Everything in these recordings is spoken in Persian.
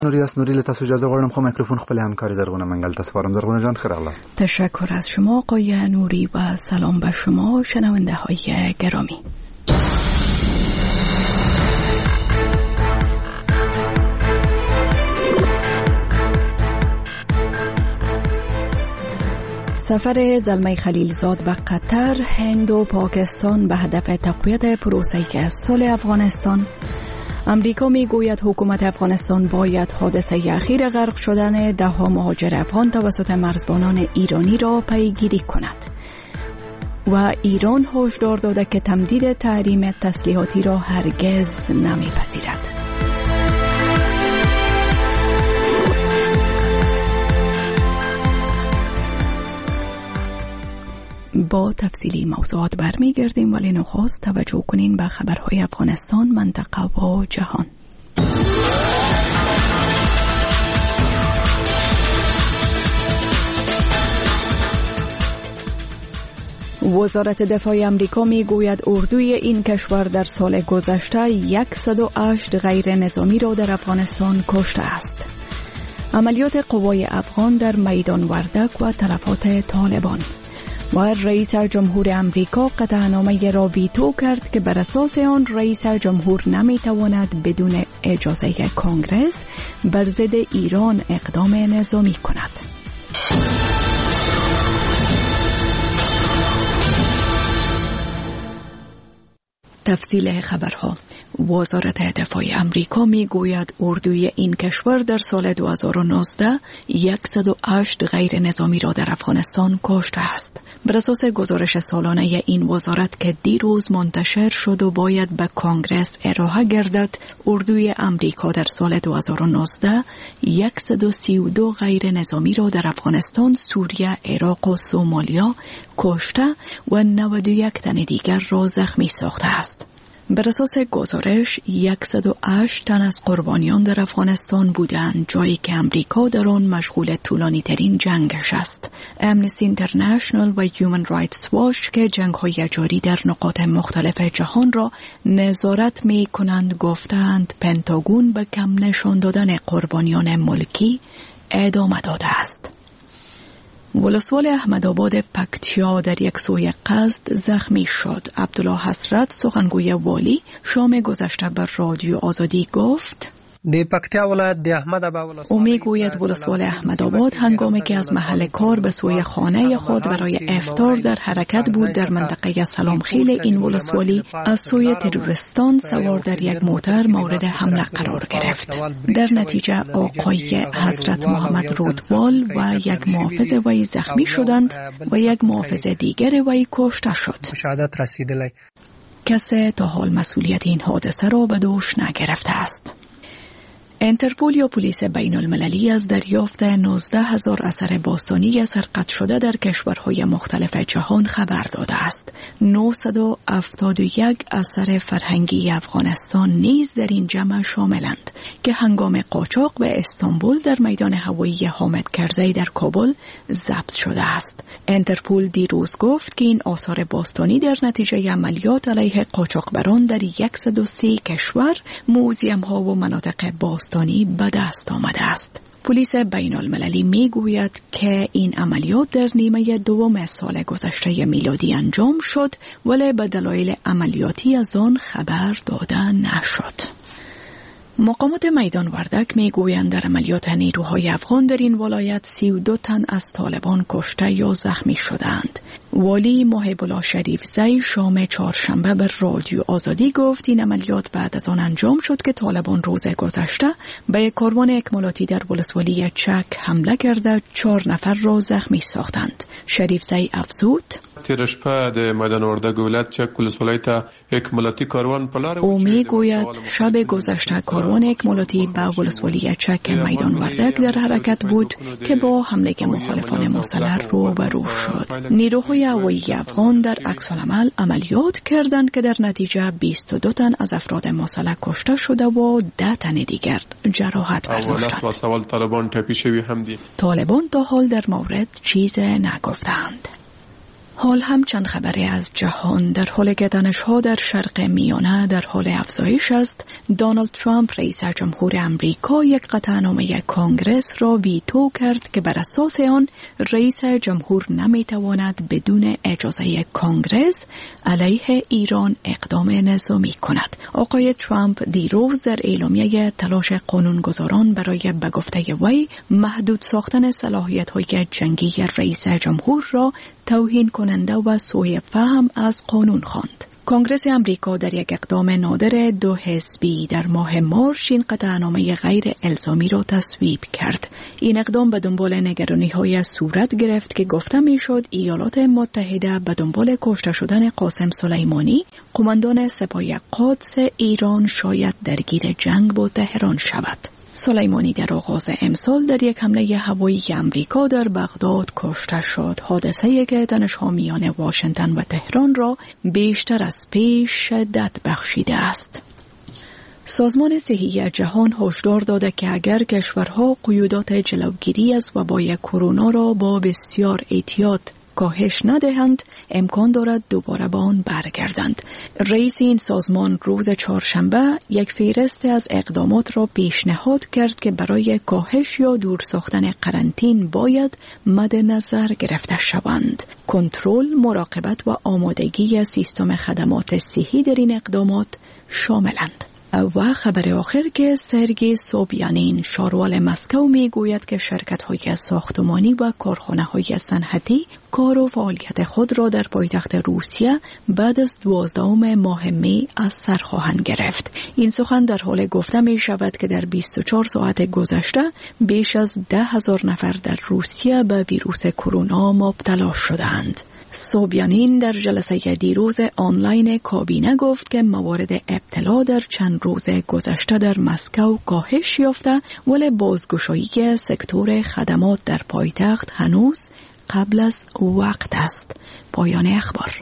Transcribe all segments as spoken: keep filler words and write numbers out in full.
نوری است. نوری لطفاً اجازه غواړم خو میکروفون خپل همکار زرغونه منگل تسپارم. زرغونه جان خیر اغلاست. تشکر از شما آقای نوری و سلام به شما شنونده های گرامی. سفر زلمه خلیلزاد به قطر، هند و پاکستان به هدف تقویت پروسه صلح افغانستان. امریکا می گوید حکومت افغانستان باید حادثه اخیر غرق شدن ده ها مهاجر افغان توسط مرزبانان ایرانی را پیگیری کند. و ایران هشدار داده که تمدید تحریم تسلیحاتی را هرگز نمیپذیرد. با تفصیلی موضوعات برمیگردیم، ولی نخست توجه کنین به خبرهای افغانستان، منطقه و جهان. وزارت دفاع آمریکا می گوید اردوی این کشور در سال گذشته صد و هشت غیر نظامی را در افغانستان کشته است. عملیات قوای افغان در میدان وردک و تلفات طالبان. و رئیس جمهور آمریکا قطعنامه را ویتو کرد که بر اساس آن رئیس جمهور نمیتواند بدون اجازه کنگره بر ضد ایران اقدام نظامی کند. تفصیل خبرها. وزارت دفاع آمریکا می گوید اردوی این کشور در سال دو هزار و نوزده صد و هشت غیر نظامی را در افغانستان کشته است. بر اساس گزارش سالانه این وزارت که دیروز منتشر شد و باید به کنگره ارائه گردد، اردوی آمریکا در سال دو هزار و نوزده صد و سی و دو غیر نظامی را در افغانستان، سوریه، عراق و سومالیا کشته و نود و یک تن دیگر را زخمی ساخته است. بر اساس گزارش صد و هشت تن از قربانیان در افغانستان بودند، جایی که امریکا در آن مشغول طولانی ترین جنگش است. امنستی اینترنشنال و هیومن رایتس واچ که جنگ‌های جاری در نقاط مختلف جهان را نظارت می کنند گفتند پنتاگون به کم نشان دادن قربانیان ملکی ادامه داده است. ولسوال احمدآباد پکتیا در یک سوی قصد زخمی شد. عبدالله حسرت سخنگوی والی شام گذشته بر رادیو آزادی گفت د پکتیا ولایت د احمدآباد او میگوید ولسوال احمدآباد هنگامی که از محل کار به سوی خانه خود برای افطار در حرکت بود در منطقه سلامخیل این ولسوالی از سوی تروریستان سوار در یک موتر مورد حمله قرار گرفت. در نتیجه آقای حضرت محمد رودوال و یک محافظ وی زخمی شدند و یک محافظ دیگر وی کشته شد. شهادت رسیدلی. کسی تا حال مسئولیت این حادثه را به دوش نگرفته است. انترپول یا پلیس بین المللی از دریافت نوزده هزار اثر باستانی سرقت شده در کشورهای مختلف جهان خبر داده است. نهصد و هفتاد و یک اثر فرهنگی افغانستان نیز در این جمع شاملند که هنگام قاچاق به استانبول در میدان هوایی حامد کرزی در کابل ضبط شده است. انترپول دیروز گفت که این آثار باستانی در نتیجه عملیات علیه قاچاقبران در صد و سه کشور، موزیم ها و مناطق باستانی به دست آمده است. پلیس بین المللی می گوید که این عملیات در نیمه دوم سال گذشته میلادی انجام شد، ولی به دلایل عملیاتی از آن خبر داده نشد. مقامات میدان وردک می گویند در عملیات نیروهای افغان در این ولایت سی و دو تن از طالبان کشته یا زخمی شدند. والی محب الله شریف زی شام چهارشنبه بر رادیو آزادی گفت این عملیات بعد از آن انجام شد که طالبان روز گذشته به یک کاروان اکمالاتی در ولسوالی چک حمله کرده چهار نفر را زخمی ساختند. شریف زی افزود او می گوید شب گذشته کاروان اکمالاتی به ولسوالی چک میدان وردک در حرکت بود که با حمله مخالفان مسلح روبرو شد. نیروهای هوایی افغان در عکس‌العمل عملیات کردند که در نتیجه بیست و دو تن از افراد مسلح کشته شده و ده تن دیگر جراحت برداشتند. طالبان تا حال در مورد چیز نگفتند. حال هم چند خبری از جهان. در حالی که تنش‌ها در شرق میانه در حال افزایش است، دونالد ترامپ رئیس جمهور امریکا یک قطعنامه کنگرس را ویتو کرد که بر اساس آن رئیس جمهور نمیتواند بدون اجازه کنگرس علیه ایران اقدام نظامی کند. آقای ترامپ دیروز در اعلامیه تلاش قانونگذاران برای به گفته وی محدود ساختن صلاحیت‌های جنگی رئیس جمهور را توهین کننده و سوء فهم از قانون خواند. کنگرس امریکا در یک اقدام نادر دو حزبی در ماه مارس این قطعنامه غیر الزامی را تصویب کرد. این اقدام به دنبال نگرانی‌های صورت گرفت که گفته می‌شد ایالات متحده به دنبال کشته شدن قاسم سلیمانی، قماندان سپاه قدس ایران، شاید درگیر جنگ با تهران شود. سلیمانی در آغاز امسال در یک حمله هوایی امریکا در بغداد کشته شد. حادثه‌ای که تنش‌ها میان واشنگتن و تهران را بیشتر از پیش شدت بخشیده است. سازمان صحی جهان هشدار داده که اگر کشورها قیودات جلوگیری از وبای کرونا را با بسیار احتیاط کاهش ندهند، امکان دارد دوباره به آن برگردند. رئیس این سازمان روز چهارشنبه یک فهرست از اقدامات را پیشنهاد کرد که برای کاهش یا دور ساختن قرنطین باید مد نظر گرفته شوند. کنترل، مراقبت و آمادگی سیستم خدمات صحی در این اقدامات شاملند. و خبر آخر که سرگی سوبیانین، شاروال مسکو، می گوید که شرکت‌های ساختمانی و کارخانه‌های صنعتی کار و فعالیت خود را در پایتخت روسیه بعد از دوازدهم ماه می از سر خواهند گرفت. این سخن در حال گفته می شود که در بیست و چهار ساعت گذشته بیش از ده هزار نفر در روسیه به ویروس کرونا مبتلا شدند. سوبیانین در جلسه دیروز آنلاین کابینه گفت که موارد ابتلا در چند روز گذشته در مسکو کاهش یافته، ولی بازگشایی سکتور خدمات در پایتخت هنوز قبل از وقت است. پایان اخبار.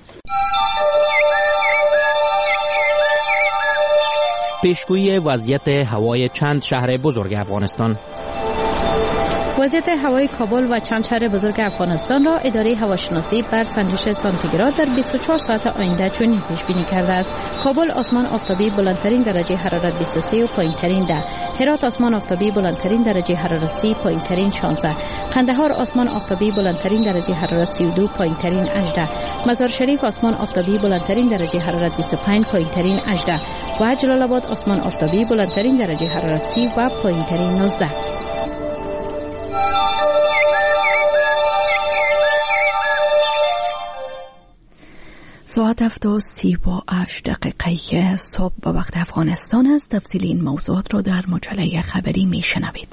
پیشگویی وضعیت هوای چند شهر بزرگ افغانستان. وضعیت هوای کابل و چند شهر بزرگ افغانستان را اداره هواشناسی بر سنجش سانتیگراد در بیست و چهار ساعت آینده چنین پیش بینی کرده است: کابل آسمان آفتابی بلندترین درجه حرارت بیست و سه و پایینترین ده، هرات آسمان آفتابی بلندترین درجه حرارت سی، پایینترین شانزده، قندهار آسمان آفتابی بلندترین درجه حرارت سی و دو، پایینترین هجده، مزار شریف آسمان آفتابی بلندترین درجه حرارت بیست و پنج، پایینترین هجده و جلال آباد آسمان آفتابی بلندترین درجه حرارت سی و پایینترین نوزده. ساعت هفت و سی و هشت دقیقه صبح به وقت افغانستان است. تفصیل این موضوعات را در مجله خبری می شنوید.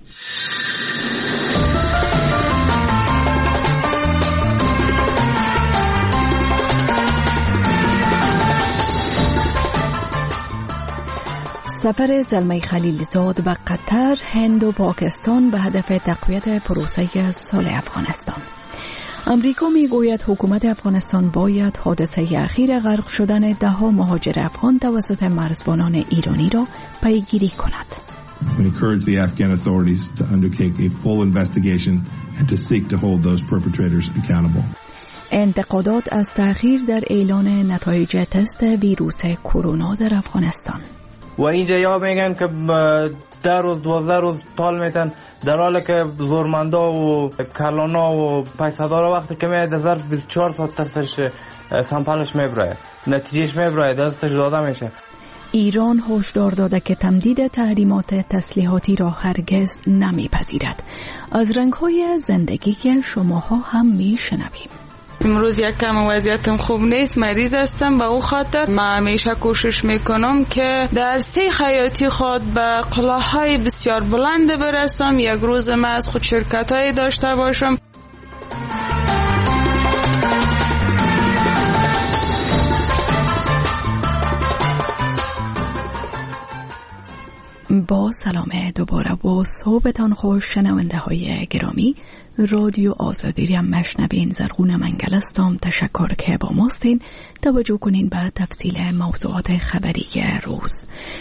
سفر زلمه خلیلزاد به قطر، هند و پاکستان به هدف تقویت پروسه صلح افغانستان. امریکا می گوید حکومت افغانستان باید حادثه اخیر غرق شدن ده ها مهاجر افغان توسط مرزبانان ایرانی را پیگیری کند. We encourage the Afghan authorities to undertake a full investigation and to seek to hold those perpetrators accountable. انتقادات از تأخیر در اعلان نتایج تست ویروس کرونا در افغانستان. و اینجا یا میگن که در روز دوازده روز طال میتن، در حالی که زورمندا و کلانا و پیسدارا وقتی که میاد در ظرف بیست و چهار ساعت تستش سمپلش میبره، نتیجهش میبره، دستش داده میشه. ایران هشدار داده که تمدید تحریمات تسلیحاتی را هرگز نمیپذیرد. از رنگ‌های زندگی که شماها هم میشنویم. امروز یک کم وضعیتم خوب نیست، مریض هستم، به او خاطر من همیشه کوشش میکنم که در سه حیاتی خود به قله‌های بسیار بلند برسم. یک روز من از خود شرکت‌های داشته باشم. با سلام دوباره و صحبتان خوش شنونده های گرامی. رادیو آزادی را مشنوین. زرغون منگل هستم. تشکر که با ماستین. توجه کنین به تفصیل موضوعات خبری روز.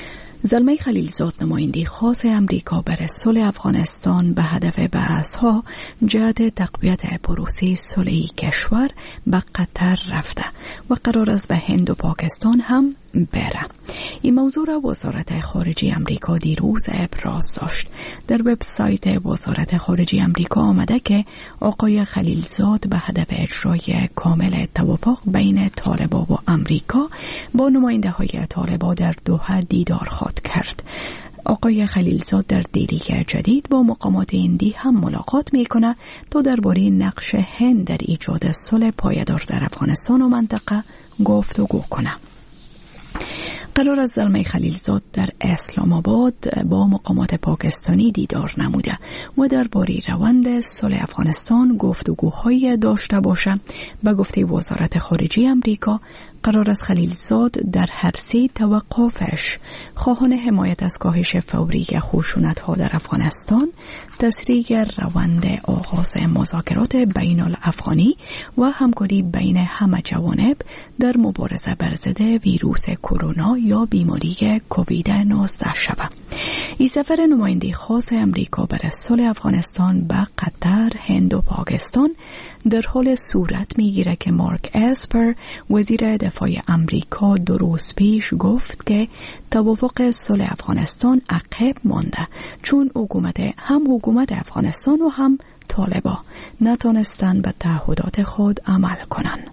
زلمه خلیلزاد نماینده خاص امریکا برای صلح افغانستان به هدف بحث‌ها جهت تقویت پروسه صلحی کشور به قطر رفته و قرار است به هند و پاکستان هم بره. این موضوع را وزارت خارجه امریکا دیروز ابراز داشت. در وبسایت وزارت خارجه امریکا آمده که آقای خلیلزاد به هدف اجرای کامل توافق بین طالبان و امریکا با نماینده های طالبان در دوحه دیدار خواهد کرد. آقای خلیلزاد در دیدار جدید با مقامات هندی هم ملاقات میکنه تا درباره نقش هند در ایجاد صلح پایدار در افغانستان و منطقه گفتگو کنه. قرار است زلمه خلیلزاد در اسلام آباد با مقامات پاکستانی دیدار نموده و درباره روند صلح افغانستان گفتگوهای داشته باشه. به گفته وزارت خارجه امریکا قرار است خلیلزاد در هر سه توقفش خواهان حمایت از کاهش فوری خشونت‌ها در افغانستان، تسریع روند آغاز مذاکرات بین الافغانی و همکاری بین همه جوانب در مبارزه بر ضد ویروس کرونا یا بیماری کووید نوزده شود. این سفر نماینده خاص امریکا برای صلح افغانستان به قطر، هند و پاکستان در حال صورت میگیره که مارک اسپر وزیر دفاع امریکا دو روز پیش گفت که توافق صلح افغانستان عقب مانده چون حکومت هم حکومت افغانستان و هم طالبان نتونستن به تعهدات خود عمل کنند.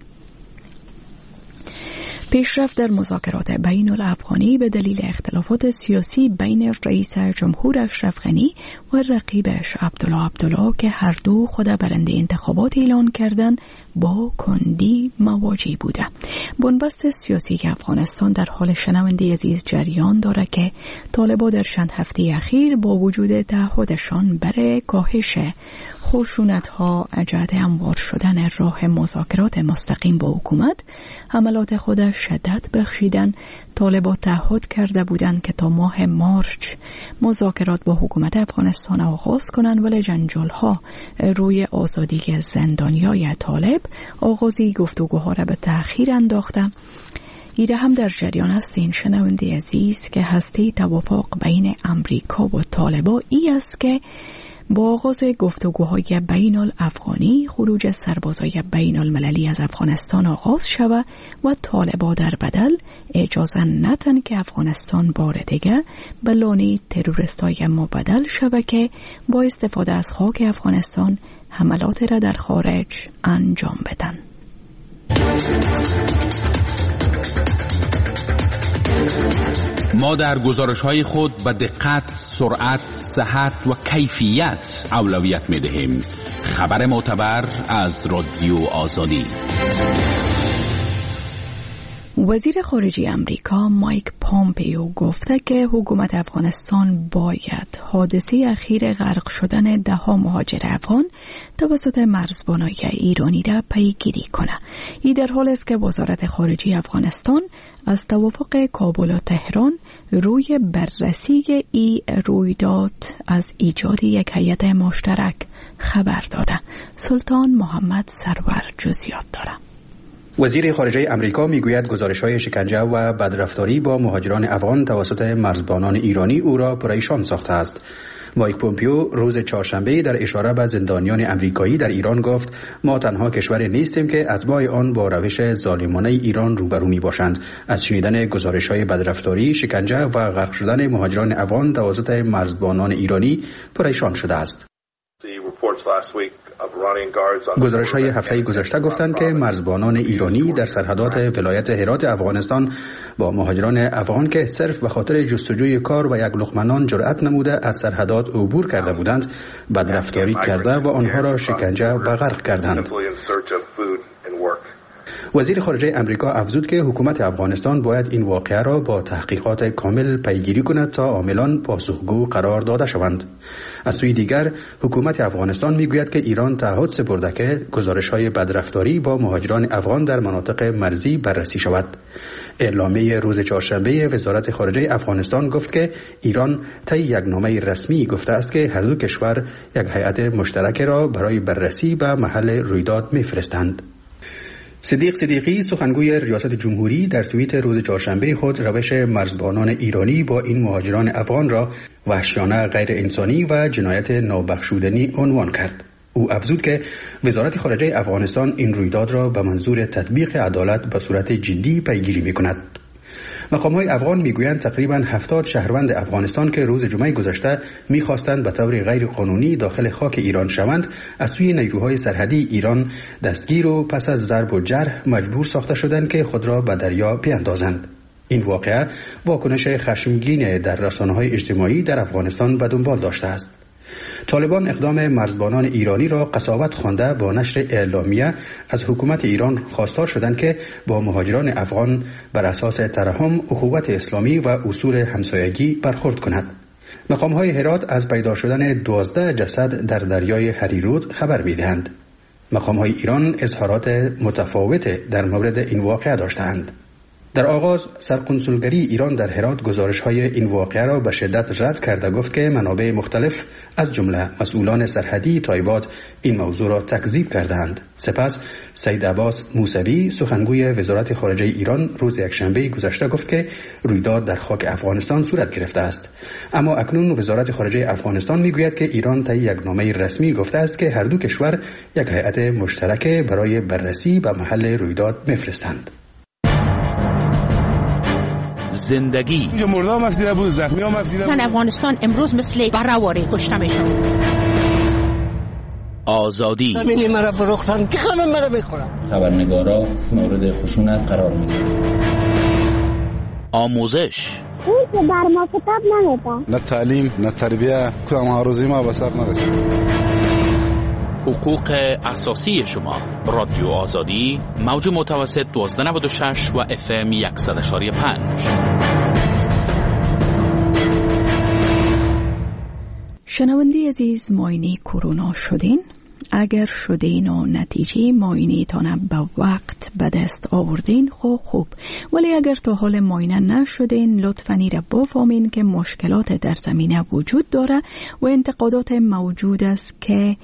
پیشرفت در مذاکرات بین الافغانی به دلیل اختلافات سیاسی بین رئیس جمهور اشرف غنی و رقیبش عبدالله عبدالله که هر دو خود برنده انتخابات اعلان کردند با کندی مواجه بوده. بنبست سیاسی افغانستان در حال شنونده عزیز جریان داره که طالبان در چند هفته اخیر با وجود تعهدشان برای کاهش خشونت‌ها جهت هموار شدن راه مذاکرات مستقیم با حکومت حملات خود شدت بخشیدن. طالبان تعهد کرده بودند که تا ماه مارچ مذاکرات با حکومت افغانستان آغاز کنند، ولی جنجال‌ها روی آزادی زندانیای طالب آغازی گفتگوها را به تأخیر انداخته. ایره هم در جریان است این شنونده عزیز که هسته توافق بین امریکا و طالبان ای است که با آغاز گفتگوهای بین الافغانی خروج سربازای بین المللی از افغانستان آغاز شود و طالبان در بدل اجازه ندن که افغانستان بار دیگه به لانه تروریستای مبدل شود که با استفاده از خاک افغانستان حملات را در خارج انجام بدن. ما در گزارش‌های خود به دقت، سرعت، صحت و کیفیت اولویت می‌دهیم. خبر معتبر از رادیو آزادی. وزیر خارجه امریکا مایک پامپیو گفته که حکومت افغانستان باید حادثه اخیر غرق شدن ده ها مهاجر افغان توسط مرزبانای ایرانی را پیگیری کنه. این در حال است که وزارت خارجه افغانستان از توافق کابل و تهران روی بررسی ای رویداد از ایجاد یک هیئت مشترک خبر داده. سلطان محمد سرور جزئیات داره. وزیر خارجه امریکا میگوید گزارش‌های شکنجه و بدرفتاری با مهاجران افغان توسط مرزبانان ایرانی او را پریشان ساخته است. مایک پومپیو روز چهارشنبه در اشاره به زندانیان امریکایی در ایران گفت ما تنها کشوری نیستیم که اتباع آن با روش ظالمانه ایران روبرو میباشند. از شنیدن گزارش‌های بدرفتاری، شکنجه و غرق شدن مهاجران افغان توسط مرزبانان ایرانی پریشان شده است. گزارش‌های هفته گذشته گفتند که مرزبانان ایرانی در سرحدات ولایت هرات افغانستان با مهاجران افغان که صرف به خاطر جستجوی کار و یک لقمه نان جرأت نموده از سرحدات عبور کرده بودند، بدرفتاری کرده و آنها را شکنجه و غرق کردند. وزیر خارجه امریکا افزود که حکومت افغانستان باید این واقعه را با تحقیقات کامل پیگیری کند تا عاملان پاسخگو قرار داده شوند. از سوی دیگر حکومت افغانستان میگوید که ایران تعهد سپرده که گزارش‌های بدرفتاری با مهاجران افغان در مناطق مرزی بررسی شود. اعلامیه روز چهارشنبه وزارت خارجه افغانستان گفت که ایران طی یک نامه رسمی گفته است که هر دو کشور یک هیئت مشترک را برای بررسی به محل رویداد می‌فرستند. صدیق صدیقی سخنگوی ریاست جمهوری در توییت روز چهارشنبه خود روش مرزبانان ایرانی با این مهاجران افغان را وحشیانه، غیر انسانی و جنایت نابخشودنی عنوان کرد. او افزود که وزارت خارجه افغانستان این رویداد را به منظور تطبیق عدالت به صورت جدی پیگیری می‌کند. مقام‌های افغان میگویند تقریباً هفتاد شهروند افغانستان که روز جمعه گذشته می‌خواستند به طور غیر قانونی داخل خاک ایران شوند، از سوی نیروهای سرحدی ایران دستگیر و پس از ضرب و جرح مجبور ساخته شدند که خود را به دریا بیاندازند. این واقعه واکنش خشمگین در رسانه‌های اجتماعی در افغانستان به دنبال داشته است. طالبان اقدام مرزبانان ایرانی را قساوت خوانده با نشر اعلامیه از حکومت ایران خواستار شدند که با مهاجران افغان بر اساس ترحم، اخوت اسلامی و اصول همسایگی برخورد کند. مقام‌های هرات از پیدا شدن دوازده جسد در دریای هریرود خبر می‌دهند. مقام‌های ایران اظهارات متفاوت در مورد این واقعه داشتند. در آغاز سرقنسولگری ایران در هرات گزارش‌های این واقعه را به شدت رد کرده گفت که منابع مختلف از جمله مسئولان سرحدی تایبات این موضوع را تکذیب کردند. سپس سید عباس موسوی سخنگوی وزارت خارجه ایران روز یکشنبه گذشته گفت که رویداد در خاک افغانستان صورت گرفته است. اما اکنون وزارت خارجه افغانستان میگوید که ایران طی یک نامه رسمی گفته است که هر دو کشور یک هیئت مشترک برای بررسی به محل رویداد میفرستند. زندگی اینجا مردا هم افدیده بود، زخمی هم افدیده بود. زن افغانستان امروز مثل برآوری کشته میشن. آزادی همینی مرا فروختن که همه مرا میخورن. خبرنگارا مورد خشونت قرار میگیرن. آموزش اون که بر ما کتاب نمیدن. نه تعلیم نه تربیه، کدام هاروزی ما به سر نرسید. حقوق اساسی شما. رادیو آزادی، موج متوسط دوازده نود و شش و اف ام صد و یک و پنج. شنونده عزیز، معاینه کرونا شدین؟ اگر شدین و نتیجه معاینه تان به وقت به دست آوردین خو خوب، ولی اگر تا حال معاینه نشدین لطفاً را بفهمین که مشکلات در زمینه وجود داره و انتقادات موجود است که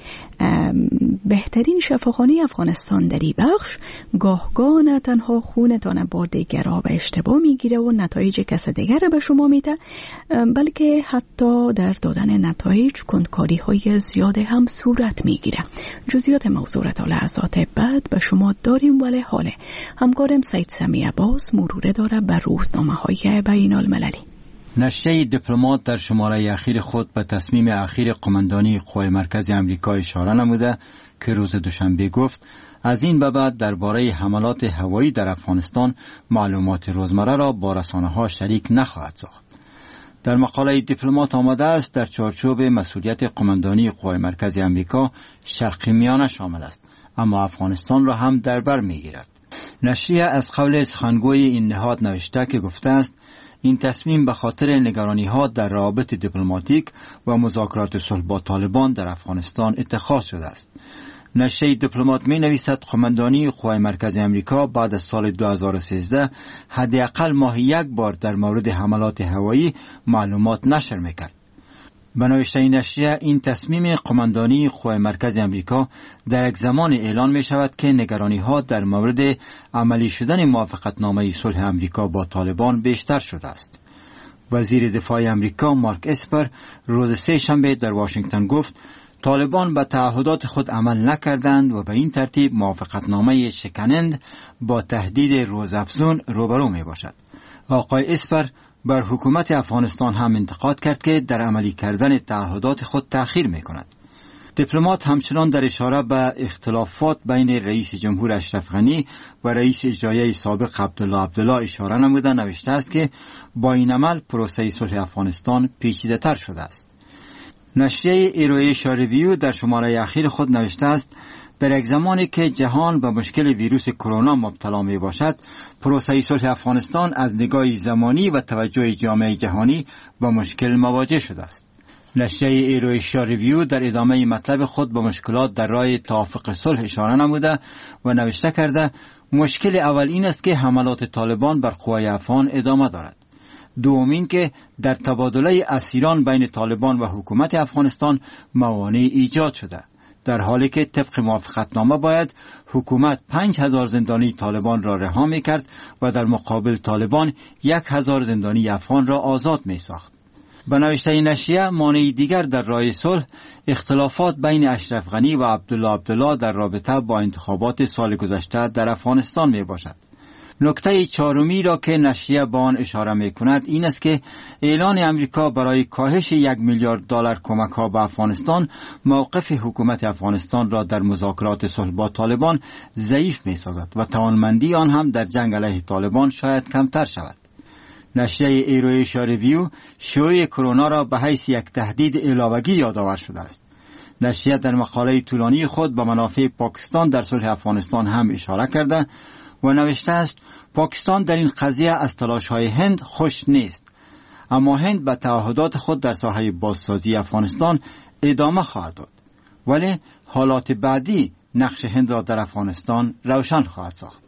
بهترین شفاخانه افغانستان در این بخش گاهگاه نه تنها خونتان با دیگرها به اشتباه میگیره و نتایج کس دیگر به شما میده، بلکه حتی در دادن نتایج کنکاری های زیاد هم صورت میگیره. جزئیات موضوع را تا لحظات بعد به شما داریم، ولی حاله همکارم سید سمی عباس مروره داره بر روزنامه های بین المللی. نشریه دیپلمات در شماره اخیر خود به تصمیم اخیر قماندانی قوای مرکزی آمریکا اشاره نموده که روز دوشنبه گفت از این به بعد درباره حملات هوایی در افغانستان معلومات روزمره را با رسانه‌ها شریک نخواهد ساخت. در مقاله دیپلمات آمده است در چارچوب مسئولیت قماندانی قوای مرکزی آمریکا شرق میانه شامل است، اما افغانستان را هم در بر میگیرد. نشریه از قول سخنگوی این نهاد نوشته که گفته است این تصمیم به خاطر نگرانی‌ها در روابط دیپلماتیک و مذاکرات صلح با طالبان در افغانستان اتخاذ شده است. نشریه دیپلمات می نویسد قماندانی قوای مرکزی آمریکا بعد از سال دو هزار و سیزده حداقل ماهی یک بار در مورد حملات هوایی معلومات نشر میکرد. به نوشته این نشریه این تصمیم قماندانی قوای مرکزی آمریکا در یک زمان اعلان می شود که نگرانی ها در مورد عملی شدن موافقتنامه صلح آمریکا با طالبان بیشتر شده است. وزیر دفاع آمریکا مارک اسپر روز سه شنبه در واشنگتن گفت طالبان به تعهدات خود عمل نکردند و به این ترتیب موافقتنامه شکنند با تهدید روزافزون روبرو می باشد. آقای اسپر بر حکومت افغانستان هم انتقاد کرد که در عملی کردن تعهدات خود تأخیر می کند. دیپلمات همچنان در اشاره به اختلافات بین رئیس جمهور اشرف غنی و رئیس اجرایی سابق عبدالله عبدالله اشاره نموده نوشته است که با این عمل پروسه صلح افغانستان پیچیده تر شده است. نشریه ایرویشا ریویو در شماره اخیر خود نوشته است در یک زمانی که جهان به مشکل ویروس کرونا مبتلا می باشد، پروسه صلح افغانستان از نگاه زمانی و توجه جامعه جهانی با مشکل مواجه شده است. نشریه ایرویشا ریویو در ادامه مطلب خود به مشکلات در راه توافق صلح اشاره نموده و نوشته کرده مشکل اول این است که حملات طالبان بر قوای افغان ادامه دارد. دومین که در تبادله اسیران بین طالبان و حکومت افغانستان موانع ایجاد شده. در حالی که طبق موافقتنامه باید حکومت پنج هزار زندانی طالبان را رها می کرد و در مقابل طالبان یک هزار زندانی افغان را آزاد می ساخت. به نوشته نشریه، مانع دیگر در راه صلح اختلافات بین اشرف غنی و عبدالله عبدالله در رابطه با انتخابات سال گذشته در افغانستان می باشد. نکته چهارمی را که نشریه با آن اشاره می کند این است که اعلان امریکا برای کاهش یک میلیارد دلار کمک ها به افغانستان موقف حکومت افغانستان را در مذاکرات صلح با طالبان ضعیف می سازد و توانمندی آن هم در جنگ علیه طالبان شاید کمتر شود. نشریه ایرویشا ریویو شیوع کرونا را به حیث یک تهدید علاوگی یادآور شده است. نشریه در مقاله طولانی خود به منافع پاکستان در صلح افغانستان هم اشاره کرده و نوشته است پاکستان در این قضیه از تلاش‌های هند خوش نیست، اما هند به تعهدات خود در ساحه بازسازی افغانستان ادامه خواهد داد، ولی حالات بعدی نقش هند را در افغانستان روشن خواهد ساخت.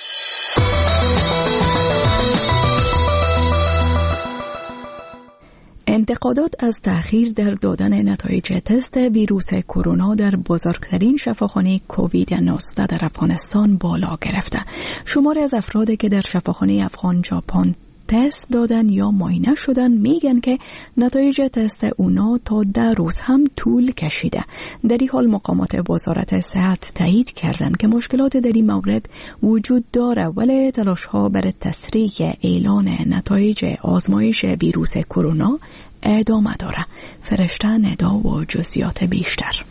انتقادات از تأخیر در دادن نتایج تست ویروس کرونا در بزرگترین شفاخانه کووید نوزده در افغانستان بالا گرفته. شماری از افرادی که در شفاخانه افغان ژاپن تست دادن یا معاینه شدن میگن که نتایج تست اونا تا ده روز هم طول کشیده. در این حال مقامات وزارت صحت تایید کردند که مشکلات در این مورد وجود داره، ولی تلاش ها برای تسریع اعلان نتایج آزمایش ویروس کرونا ادامه داره. فرشته ندا و جزئیات بیشتر.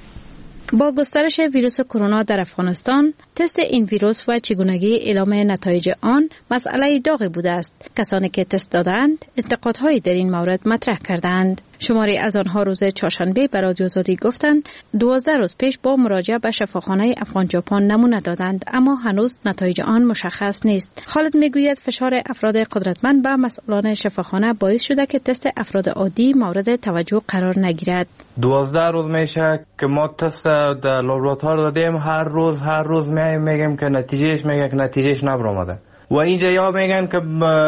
با گسترش ویروس کرونا در افغانستان، تست این ویروس و چگونگی اعلام نتایج آن مسئله داغی بوده است. کسانی که تست دادند، انتقادهایی در این مورد مطرح کردند. شماری از آنها روز چهارشنبه به رادیو آزادی گفتند دوازده روز پیش با مراجعه به شفاخانه افغان ژاپن نمونه دادند، اما هنوز نتایج آن مشخص نیست. خالد میگوید فشار افراد قدرتمند به مسئولان شفاخانه باعث شده که تست افراد عادی مورد توجه قرار نگیرد. دوازده روز میشه که ما تست در لابراتوار دادیم، هر روز هر روز میایم میگیم که نتیجهش میگه که نتیجهش نبرآمده و اینجا یا میگن که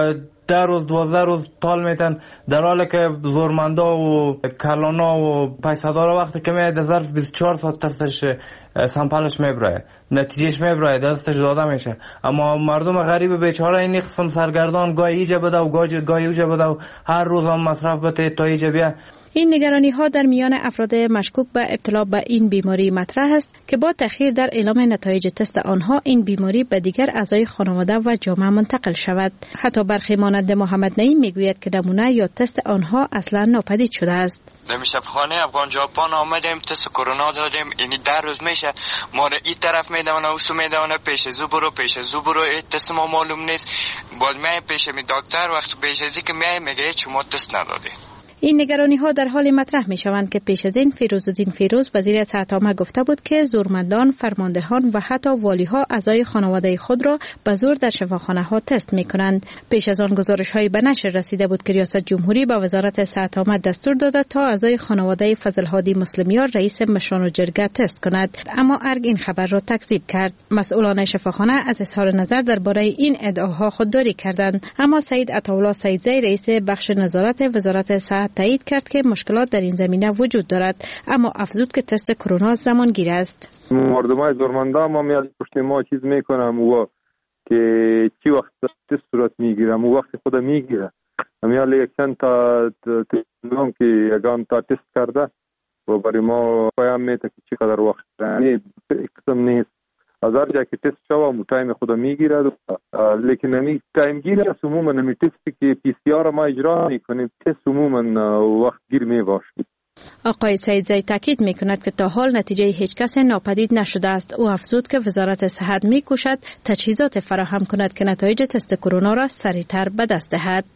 ده روز دوازده روز طال میتن، در حالی که زورمندا و کلانا و پیسدارا وقتی که میاد در ظرف بیست و چهار ساعت تستش سامپلش میبره، نتیجهش میبره، دستش داده میشه. اما مردم غریب بیچاره این قسم سرگردان گاهی ایجا بده و گاهی اوجا بده و هر روز هم مصرف بده تا ایجا بیا. این نگرانی ها در میان افراد مشکوک به ابتلا به این بیماری مطرح است که با تأخیر در اعلام نتایج تست آنها این بیماری به دیگر اعضای خانواده و جامعه منتقل شود. حتی برخی مانند محمد نعیم میگوید که نمونه یا تست آنها اصلا ناپدید شده است. در شفاخانه افغان ژاپن آمدیم، تست کرونا دادیم، اینی در روز میشه ما را این طرف میدونه اوسو میدونه پیش زو برو پیش زو برو تست ما معلوم نیست. بعد می پیش می دکتر وقت پیش ازی که می میگه شما تست ندادی. این نگرانی ها در حال مطرح می شوند که پیش از این فیروزالدین فیروز وزیر صحت عامه گفته بود که زورمندان، فرماندهان و حتی والی ها اعضای خانواده خود را به زور در شفاخانه ها تست می کنند. پیش از آن گزارش های به نشر رسیده بود که ریاست جمهوری به وزارت صحت عامه دستور داده تا اعضای خانواده فضل هادی مسلمیار رئیس مشران جرگه تست کند، اما ارگ این خبر را تکذیب کرد. مسئولان شفاخانه از اظهار نظر درباره این ادعاها خودداری کردند، اما سید عطاالله سیدزی رئیس بخش نظارت وزارت صحت تایید کرد که مشکلات در این زمینه وجود دارد، اما افزود که تست کرونا زمانگیر است. مردمای زورمندا ما میاد پشت ما چیز میکنم و که چی وقت تست صورت میگیرم و وقت خود میگیره میاد یک چند تا تلفن که یگان تا تست کرده و برای ما پیام میده که چقدر وقت یعنی قسم نیست. از هر جا که تست شوه مو تایم خود میگیره، لیکن نمی تایم گیره عموما نمی تستی که پی سی آر ما اجرا میکنیم تست عموما وقت گیر میباشه. آقای سیدزی تاکید میکند که تا حال نتیجه هیچ کس ناپدید نشده است. او افزود که وزارت صحت میکوشد تجهیزات فراهم کند که نتایج تست کرونا را سریعتر به دست دهد.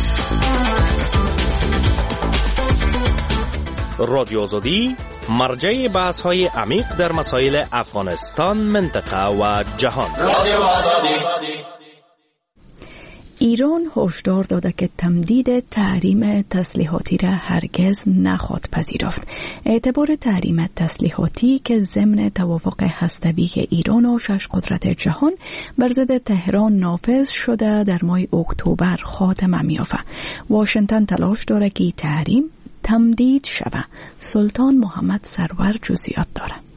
رادیو آزادی مرجع بحث های عمیق در مسائل افغانستان، منطقه و جهان. رادیو آزادی. ایران هشدار داده که تمدید تحریم تسلیحاتی را هرگز نخواهد پذیرفت. اعتبار تحریم تسلیحاتی که ضمن توافق هسته‌ای ایران و شش قدرت جهان بر ضد تهران نافذ شده در ماه اکتبر خاتمه می‌یافت. واشنگتن تلاش دارد که تحریم تمدید شود. سلطان محمد سرور جزئیات دارد.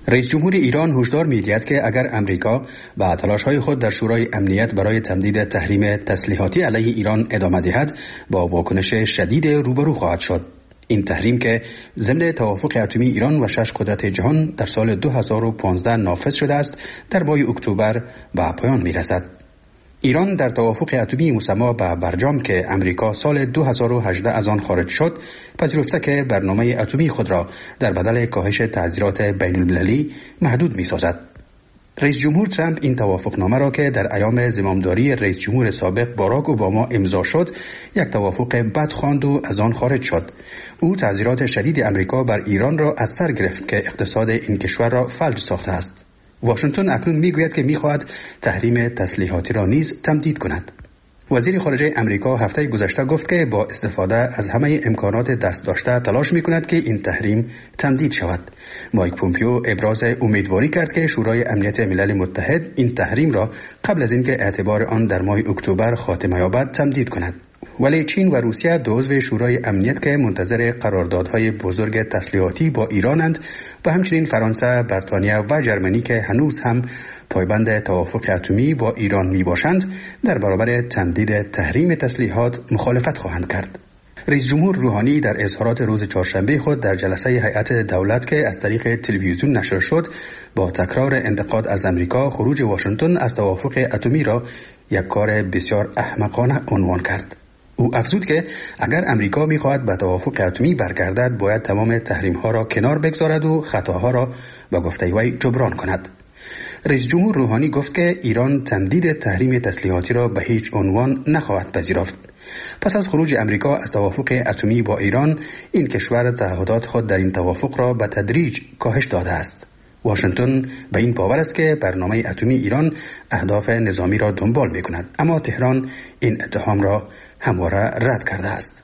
رئیس جمهور ایران هشدار می‌دهد که اگر امریکا با تلاش‌های خود در شورای امنیت برای تمدید تحریم تسلیحاتی علیه ایران ادامه دهد با واکنش شدید روبرو خواهد شد. این تحریم که ضمن توافق اتمی ایران و شش قدرت جهان در سال دو هزار و پانزده نافذ شده است در ماه اکتبر به پایان می‌رسد. ایران در توافق اتمی مسما به برجام که امریکا سال دو هزار و هجده از آن خارج شد پذیرفته که برنامه اتمی خود را در بدل کاهش تعزیرات بین المللی محدود می‌سازد. رئیس جمهور ترامپ این توافقنامه را که در ایام زمامداری رئیس جمهور سابق باراک اوباما امضا شد یک توافق بد خواند و از آن خارج شد. او تعزیرات شدید امریکا بر ایران را از سر گرفت که اقتصاد این کشور را فلج ساخته است. واشنگتن اکنون میگوید که میخواهد تحریم تسلیحاتی را نیز تمدید کند. وزیر خارجه امریکا هفته گذشته گفت که با استفاده از همه امکانات دست داشته تلاش میکند که این تحریم تمدید شود. مایک پومپیو ابراز امیدواری کرد که شورای امنیت ملل متحد این تحریم را قبل از اینکه اعتبار آن در ماه اکتبر خاتمه یابد تمدید کند. ولی چین و روسیه دو عضو شورای امنیت که منتظر قراردادهای بزرگ تسلیحاتی با ایرانند و همچنین فرانسه، بریتانیا و ژرمنی که هنوز هم پایبند توافق اتمی با ایران می باشند در برابر تمدید تحریم تسلیحات مخالفت خواهند کرد. رئیس جمهور روحانی در اظهارات روز چهارشنبه خود در جلسه هیئت دولت که از طریق تلویزیون نشر شد با تکرار انتقاد از امریکا خروج واشنگتن از توافق اتمی را یک کار بسیار احمقانه عنوان کرد. او افزود که اگر امریکا می‌خواهد به توافق اتمی برگردد باید تمام تحریم‌ها را کنار بگذارد و خطاها را به گفته وی جبران کند. رئیس جمهور روحانی گفت که ایران تمدید تحریم تسلیحاتی را به هیچ عنوان نخواهد پذیرفت. پس از خروج امریکا از توافق اتمی با ایران، این کشور تعهدات خود در این توافق را به تدریج کاهش داده است. واشنگتن به این باور است که برنامه اتمی ایران اهداف نظامی را دنبال می‌کند، اما تهران این اتهام را همواره رد کرده است.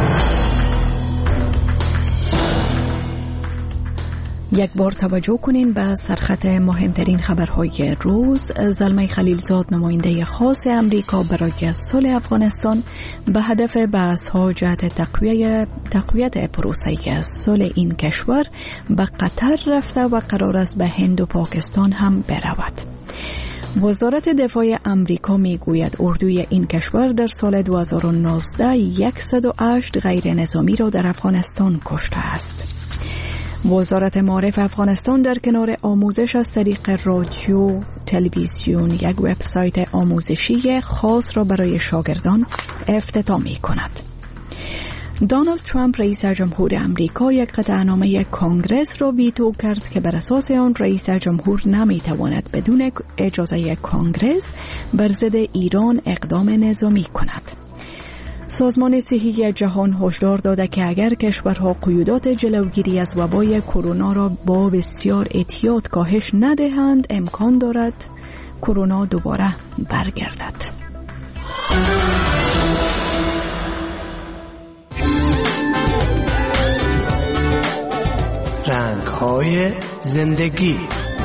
یک بار توجه کنین به سرخط مهمترین خبرهای روز. زلمه خلیلزاد نماینده خاص امریکا برای صلح افغانستان به هدف بحث‌ها جهت تقویت تقویت پروسه صلح این کشور به قطر رفته و قرار است به هند و پاکستان هم برود. وزارت دفاع امریکا میگوید اردوی این کشور در سال دو هزار و نوزده صد و هشت غیر نظامی را در افغانستان کشته است. وزارت معارف افغانستان در کنار آموزش از طریق رادیو، تلویزیون یک وبسایت آموزشی خاص را برای شاگردان افتتاح می کند. دونالد ترامپ رئیس جمهور امریکا یک قطعنامه کانگرس را ویتو کرد که بر اساس آن رئیس جمهور نمی تواند بدون اجازه کانگرس بر ضد ایران اقدام نظامی کند. سازمان صحی جهان هشدار داده که اگر کشورها قیودات جلوگیری از وبای کرونا را با بسیار احتیاط کاهش ندهند، امکان دارد کرونا دوباره برگردد. رنگ‌های زندگی.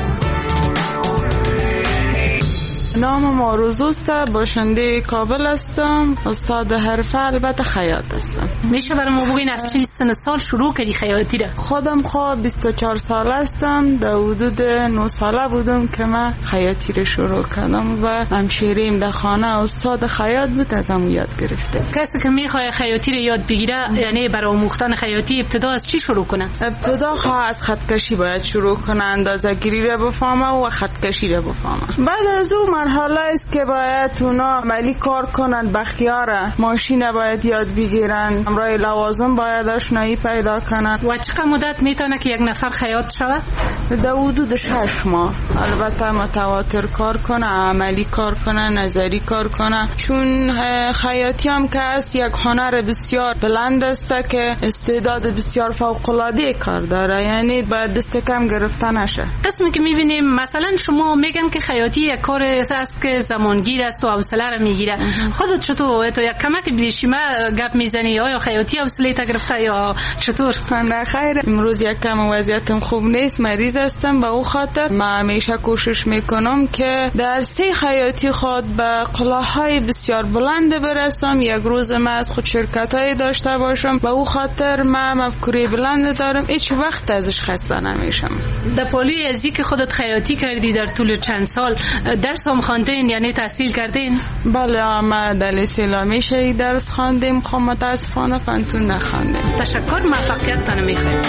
نام ماروزوست، باشنده کابل هستم، استاد حرفه البته خیاط هستم. میشه برای ما بگین از چند سن سال شروع کردی خیاطی را؟ خودم خواه بیست و چهار سال هستم، در حدود نه ساله بودم که من خیاطی را شروع کردم و همشیریم در خانه استاد خیاط بود، از همون یاد گرفته. کسی که میخواد خیاطی را یاد بگیره یعنی برای آموختن خیاطی ابتدا از چی شروع کنه؟ ابتدا خواه از خطکشی باید شروع کنه، اندازه گیری را بفهمه و خطکشی را بفهمه. بعد از اون مرحله است که باید اونا عملی کار کنند، بخیاره ماشین باید یاد بگیرن، امرای لوازم باید آشنایی پیدا کنند. و چقدر مدت میتونه که یک نفر خیاط شود؟ در حدود شش ماه. البته متواتر کار کنه، عملی کار کنه، نظری کار کنه، چون خیاطی هم که است یک هنر بسیار بلند است که استعداد بسیار فوق العاده کار داره، یعنی باید دست کم گرفته نشه. قسمی که میبینیم مثلا شما میگن که خیاطی یک کار است که زمانگیر است و حوصله را میگیره. خودت چطور تو یک کمک بیشیمه گپ میزنی یا خیاطی حوصله تا گرفته یا چطور؟ نه خیر، امروز یک کم وضعیتم خوب نیست، مریض هستم. به او خاطر من همیشه کوشش میکنم که در سه حیاتی خود به قلاهای بسیار بلند برسم. یک روز من از خود شرکتای داشته باشم. به او خاطر من مفکوره بلند دارم، هیچ وقت ازش خسته نمیشم. در پالوی ازی که خودت خیاطی کردی در طول چند سال درس هم خواندین، یعنی تحصیل کردین؟ بله، ما در لیسه لامی شهید درس خواندیم، خب متاسفانه پانتون نخواندیم. تشکر، موفقیت تان میخوایم.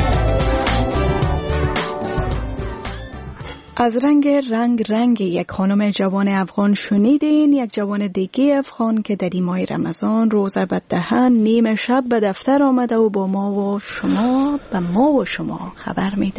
از رنگ رنگ رنگ یک خانم جوان افغان شنیدین. یک جوان دیگه افغان که در این ماه رمضان روزه به دهن نیمه شب به دفتر آمده و با ما و شما به ما و شما خبر میده.